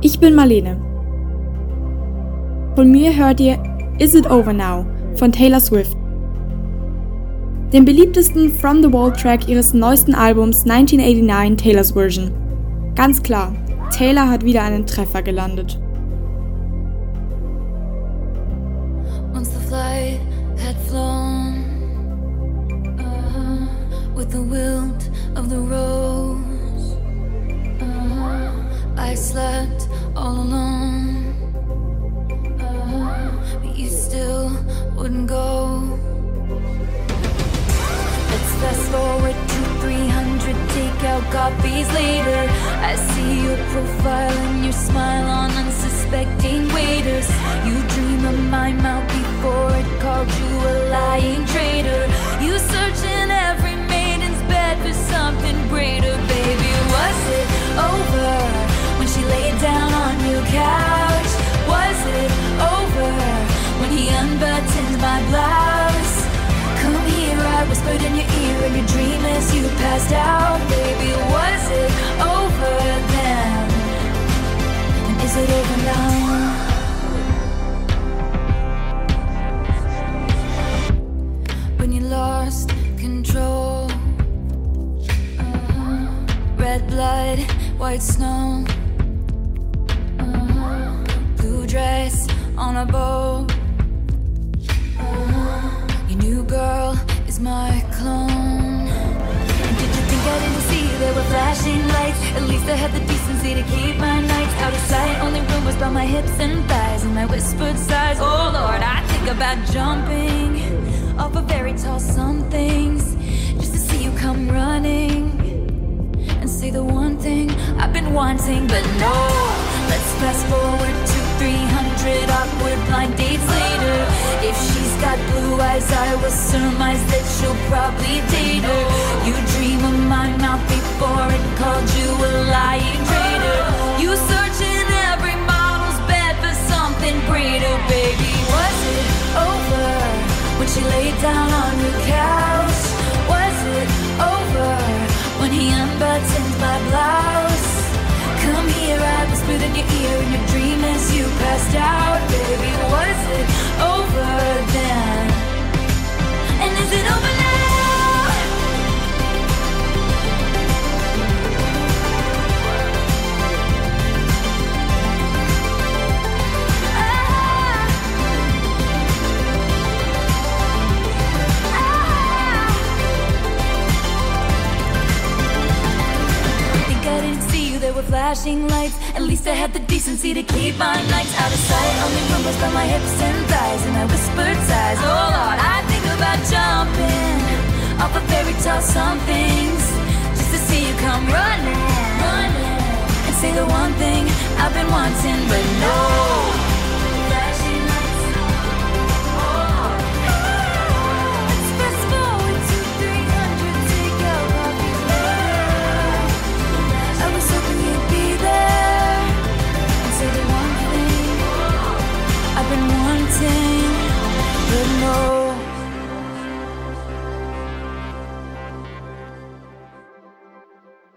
Ich bin Marlene. Von mir hört ihr Is It Over Now von Taylor Swift. Den beliebtesten From the Wall Track ihres neuesten Albums 1989 Taylor's Version. Ganz klar, Taylor hat wieder einen Treffer gelandet. Once the flight had flown, with the wilt of the rose, I slept all alone, but you still wouldn't go. Let's fast forward to 300 takeout coffees later. I see your profile and your smile on unsuspecting waiters. You dream of my mouth before it called you a lying traitor. You search in every maiden's bed for something greater. Baby, was it over when she laid down on your couch? Was it over when he unbuttoned my blouse? Come here, I whispered in your ear in your dream as you passed out. Baby, was it over then? And is it over now? When you lost control, red blood, white snow, blue dress on a boat. Your new girl is my clone. And did you think I didn't see there were flashing lights? At least I had the decency to keep my nights out of sight. Only rumors about my hips and thighs and my whispered sighs. Oh Lord, I think about jumping off of very tall somethings just to see you come running and say the one thing I've been wanting. But no, let's fast forward to 300 awkward blind dates later. If she's got blue eyes, I will surmise that she'll probably date her. You dream of my mouth before it called you a lying traitor. You search in every model's bed for something greater. Baby, was it over when she laid down on your couch? Was it over when he unbuttoned my blouse? Come here, I whispered in your ear in your dream as you passed out. Baby, was it over then? And is it over now? There were flashing lights. At least I had the decency to keep my nights out of sight. Only rumors about my hips and thighs and my whispered sighs. Oh Lord, I think about jumping off of fairy tale somethings just to see you come running and say the one thing I've been wanting. But no,